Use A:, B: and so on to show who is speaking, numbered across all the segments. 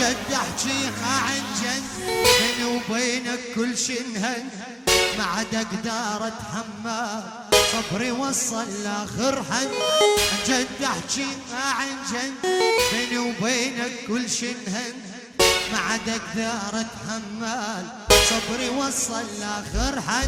A: جد احجيها عن جد بيني وبينك كل شي انهد ما عاد اقدر اتحمل صبري وصل لاخر حد جد احجيها عن جد بيني وبينك كل شي انهد ما عاد اقدر اتحمل صبري وصل لاخر حد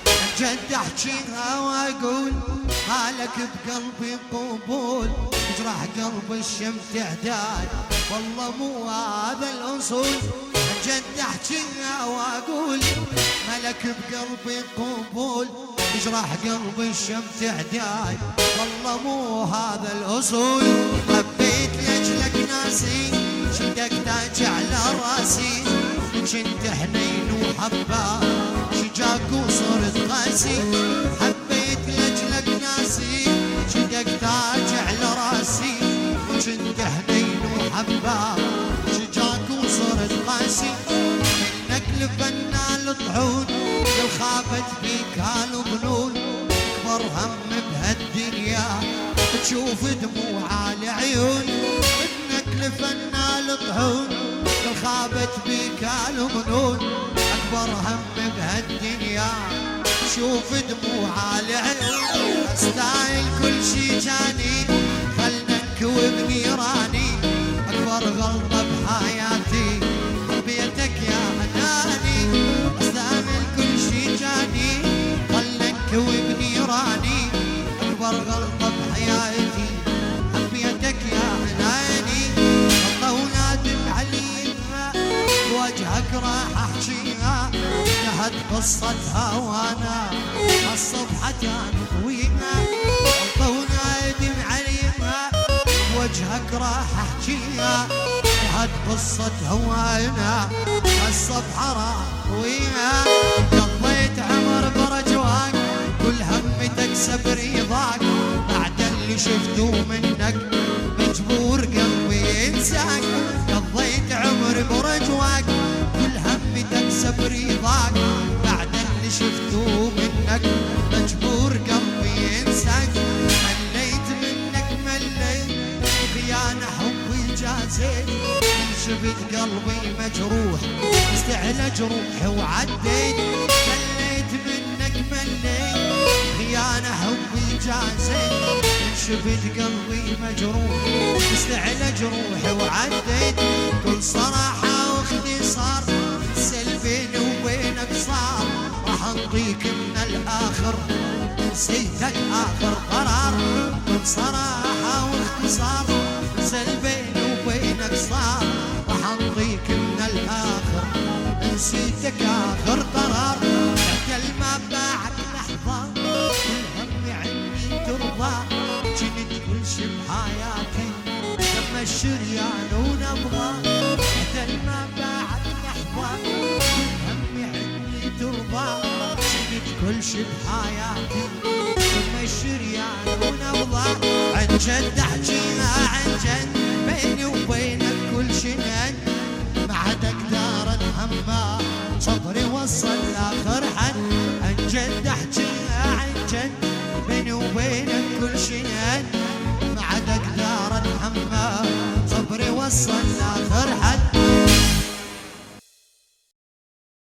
A: جد احجيها واقول مالك بقلبي قبول يجرح قلب الشمس تعداد والله مو هذا الاصول جد احجيها واقول مالك بقلبي قبول يجرح قلب الشمس تعداد والله مو هذا الاصول حبيت لاجلك ناسي شدك تاج على راسي كنت حنين وحباب شجاك وصرت قاسي حبيت لاجلك ناسي شدك تاج على راسي كنت حنين وحباب شجاك وصرت قاسي منك لفنا الطحون لو خابت بيك هالظنون اكبر هم بهالدنيا تشوف دموع العيون منك لفنا الطحون لو خابت بيك الظنون اكبر هم بهالدنيا شوف دموع العيون استاهل كل شي جاني خلنا نكوب نيراني اكبر غلطه بحياتي حبيتك يا حناني استاهل كل شي جاني خلنا نكوب نيراني اكبر غلطه بحياتي حبيتك يا حناني غلطه ونادم عليها وجهك راح احجيها انتهت قصتها وانا الصبحة كان طويلة غلطة ونادم عليها وجهك راح احجيها انتهت قصتها وانا الصبحة راح طويلة قضيت عمر برجواك كل هم تكسب رضاك بعد اللي شفته منك مجبور قلبي ينساك قضيت عمر برجواك كل هم تكسب رضاك بعد اللي شفته منك مجبور قلبي ينساك مليت منك مليت خيانة حبي جازيت شفت قلبي مجروح استعلى جروحي وعديت مليت منك مليت خيانة حبي جازيت شفت قلبي مجروح استعلى جروحي وعديت كل صراحة واختصار بيني وبينك صار راح انطيك من الاخر نسيت الاخر قرار كل صراحة واختصار بيني وبينك صار راح انطيك من الاخر نسيتك اخر قرار حتى ما بعد لحظة كل همي عني ترضى كنت كل شي بحياتي لما الشريان ونبضى حتى ما بعد لحظة همي عني ترضى كنت كل شي بحياتي لما الشريان ونبضى عن جد احجيها عن جد بيني وبينك كل شي نج ما عاد اقدر اتحمل صبري وصل